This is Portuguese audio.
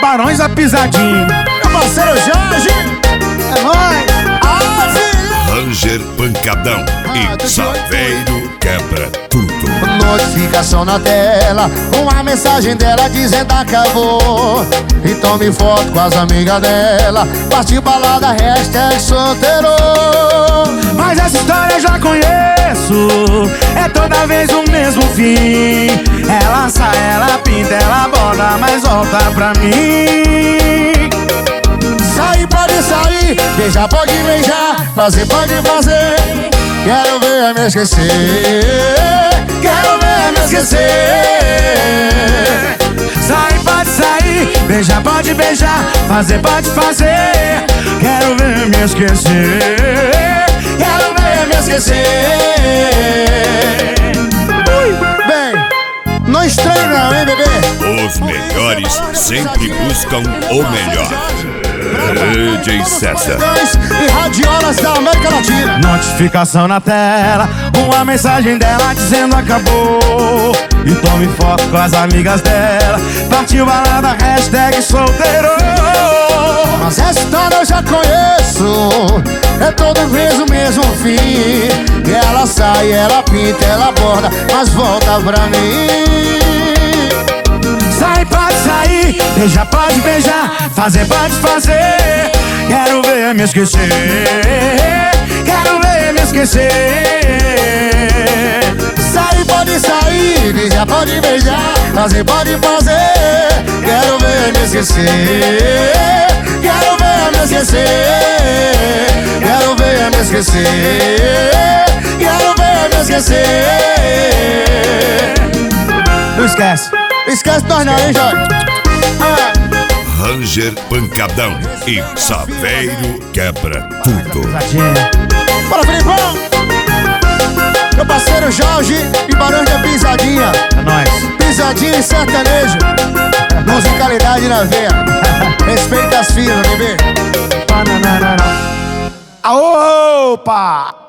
Barões da Pisadinha. Meu parceiro Jorge, é nóis. Ranger Pancadão e Saveiro quebra tudo. Notificação na tela, uma mensagem dela dizendo acabou. E tome foto com as amigas dela, partiu balada, hashtag solteiro. Mas essa história eu já conheço, é toda vez o mesmo fim. Ela sai, ela pinta, ela borda, mas volta pra mim. Sair pode sair, beijar pode beijar, fazer pode fazer. Quero ver me esquecer, quero ver me esquecer. Sair pode sair, beijar pode beijar, fazer pode fazer. Quero ver me esquecer, quero ver me esquecer. Bem, não estranho não, hein, bebê? Os melhores sempre buscam o melhor. DJ César e radiolas da América Latina. Notificação na tela, uma mensagem dela dizendo acabou. E tome foto com as amigas dela, partiu balada, hashtag solteiro. Mas essa história eu já conheço, é toda vez o mesmo fim. E ela sai, ela pinta, ela borda, mas volta pra mim. Sai pode sair, beijar pode beijar, fazer pode fazer. Quero ver me esquecer, quero ver me esquecer. Sair pode sair, beijar pode beijar, fazer pode fazer. Quero ver me esquecer, quero ver me esquecer. Quero ver me esquecer, quero ver me esquecer. Não esquece. Esquece nós não, hein, Jorge? Ranger Pancadão e Saveiro quebra tudo. Bora, Filipão! Meu parceiro Jorge e Barões da Pisadinha. É nóis. Pisadinha e sertanejo. Musicalidade na veia. Respeita as filhas, bebê. Opa!